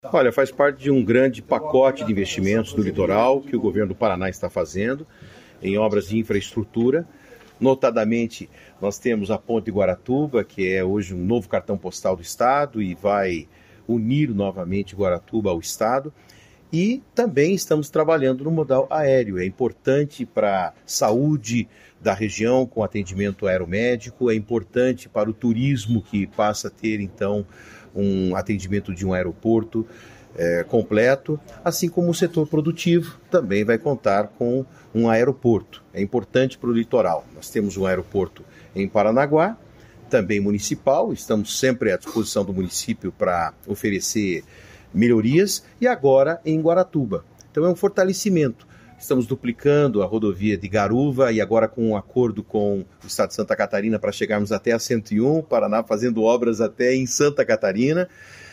Olha, faz parte de um grande pacote de investimentos do litoral que o governo do Paraná está fazendo em obras de infraestrutura. Notadamente, nós temos a Ponte de Guaratuba, que é hoje um novo cartão postal do Estado e vai unir novamente Guaratuba ao Estado. E também estamos trabalhando no modal aéreo. É importante para a saúde da região com atendimento aeromédico, é importante para o turismo que passa a ter, então, um atendimento de um aeroporto completo, assim como o setor produtivo também vai contar com um aeroporto. É importante para o litoral. Nós temos um aeroporto em Paranaguá, também municipal, estamos sempre à disposição do município para oferecer melhorias, e agora em Guaratuba. Então é um fortalecimento. Estamos duplicando a rodovia de Garuva e agora com um acordo com o estado de Santa Catarina para chegarmos até a 101, Paraná fazendo obras até em Santa Catarina.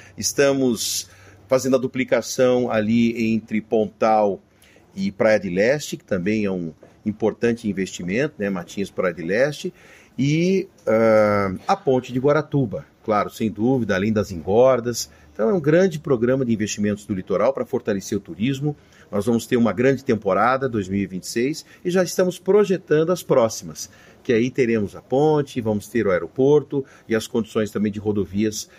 Estamos fazendo a duplicação ali entre Pontal e Praia de Leste, que também é um importante investimento, né? Matinhos, Praia de Leste, e a Ponte de Guaratuba, claro, sem dúvida, além das engordas. Então é um grande programa de investimentos do litoral para fortalecer o turismo. Nós vamos ter uma grande temporada 2026 e já estamos projetando as próximas, que aí teremos a ponte, vamos ter o aeroporto e as condições também de rodovias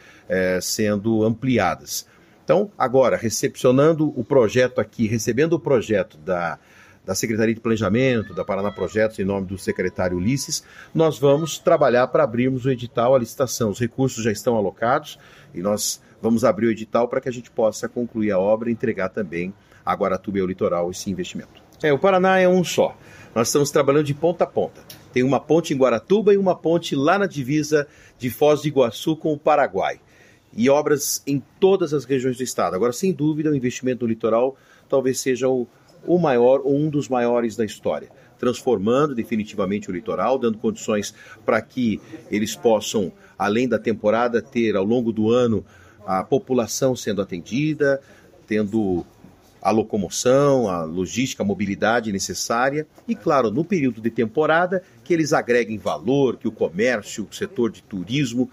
sendo ampliadas. Então, agora, recepcionando o projeto aqui, recebendo o projeto da Secretaria de Planejamento, da Paraná Projetos, em nome do secretário Ulisses, nós vamos trabalhar para abrirmos o edital, a licitação. Os recursos já estão alocados e nós vamos abrir o edital para que a gente possa concluir a obra e entregar também a Guaratuba e ao litoral esse investimento. O Paraná é um só. Nós estamos trabalhando de ponta a ponta. Tem uma ponte em Guaratuba e uma ponte lá na divisa de Foz do Iguaçu com o Paraguai. E obras em todas as regiões do estado. Agora, sem dúvida, o investimento no litoral talvez seja o maior ou um dos maiores da história, transformando definitivamente o litoral, dando condições para que eles possam, além da temporada, ter ao longo do ano a população sendo atendida, tendo a locomoção, a logística, a mobilidade necessária e, claro, no período de temporada, que eles agreguem valor, que o comércio, o setor de turismo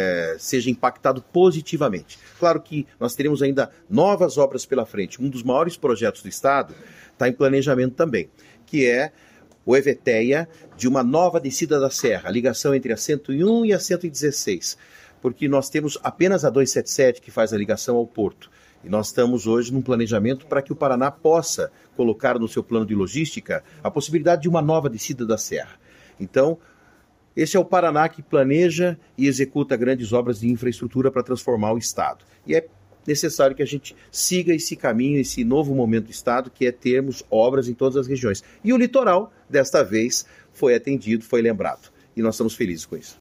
seja impactado positivamente. Claro que nós teremos ainda novas obras pela frente. Um dos maiores projetos do Estado está em planejamento também, que é o EVTEA de uma nova descida da serra, a ligação entre a 101 e a 116, porque nós temos apenas a 277 que faz a ligação ao porto. E nós estamos hoje num planejamento para que o Paraná possa colocar no seu plano de logística a possibilidade de uma nova descida da serra. Então, esse é o Paraná que planeja e executa grandes obras de infraestrutura para transformar o Estado. E é necessário que a gente siga esse caminho, esse novo momento do Estado, que é termos obras em todas as regiões. E o litoral, desta vez, foi atendido, foi lembrado. E nós estamos felizes com isso.